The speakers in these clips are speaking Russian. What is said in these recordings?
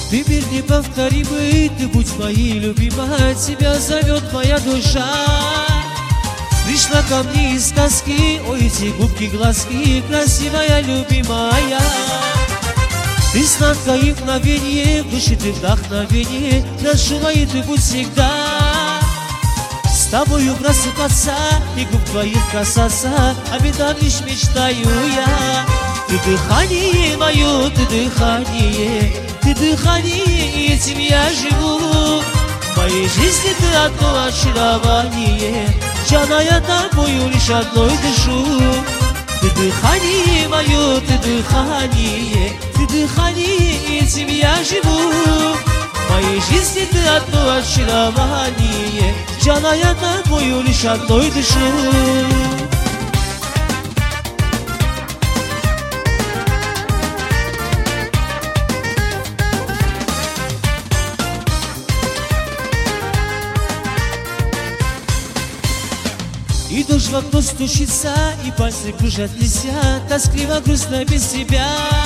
Ты мир неповторимый, ты будь моей любимой, тебя зовет моя душа. Пришла ко мне из тоски, ой, эти губки, глазки, красивая, любимая. Ты сладкое мгновение, в душе ты вдохновение, прошу моей ты будь всегда. С тобою просыпаться и губ твоих касаться, об этом лишь мечтаю я. Ты дыхание мое, ты дыхание, и этим я живу. В моей жизни ты одно очарование, Джана, я тобою лишь одной дышу. Ты дыхание мое, ты дыхание, и этим я живу. В моей жизни ты одно очарование, Джана, я тобою лишь одной дышу. И дождь в окно стучится, и пальцы кружат лися, тоскливо, грустно без тебя.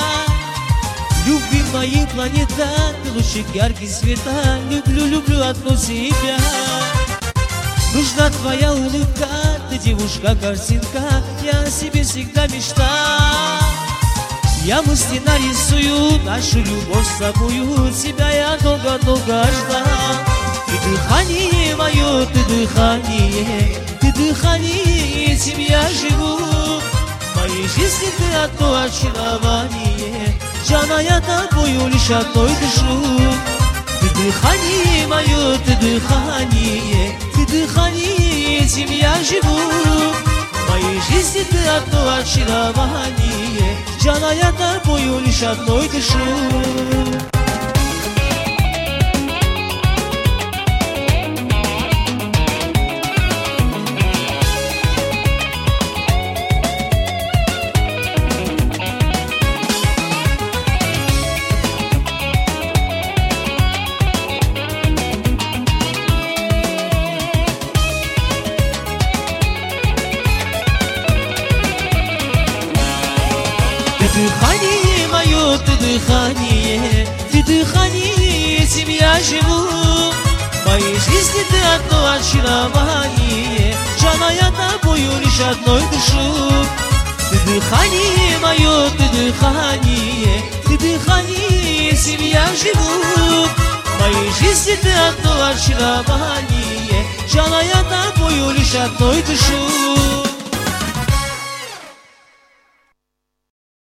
Любимая планета, ты лучик яркий света, люблю, люблю одну тебя. Нужна твоя улыбка, ты девушка-картинка, я о себе всегда мечтал. Я мысли нарисую нашу любовь с тобою, тебя я долго-долго ждал. Ты дыхание мое, ты дыхание, этим я живу. В моей жизни ты одно очарование, Джана, я тобою лишь одной дышу. Ты дыхание мое, ты дыхание, этим я живу. В моей жизни ты одно очарование, Джана, я тобою лишь одной дышу. Дыхание мое, ты дыхание, этим я живу. В моей жизни ты одно очарование, Джана, я тобою лишь одной дышу. Ты дыхание мое, ты дыхание, этим я живу. В моей жизни ты одно очарование, Джана, я тобою лишь одной дышу.